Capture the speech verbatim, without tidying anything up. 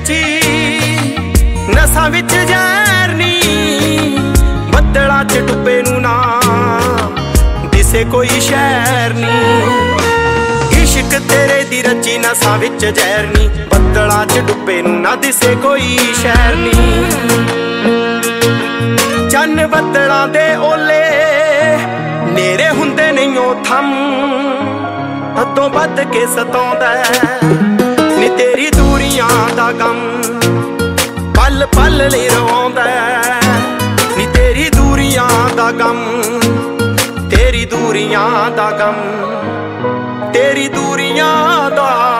रची नसां विच जहर नी बदलां च डुब्बे नूं ना दिसे कोई शहर नी इश्क तेरे दी रची नसां विच जहर नी बदलां च डुब्बे नूं ना दिसे कोई शहर नी चन्न बदलां दे ओले नेरे हुंदे नहीं ओ थम हदों बद के सताउंदा नी तेरी दूरियां दा गम पल पल नहीं रवाउंदा नी तेरी दूरियां दा गम तेरी दूरियां दा गम तेरी दूरियां दा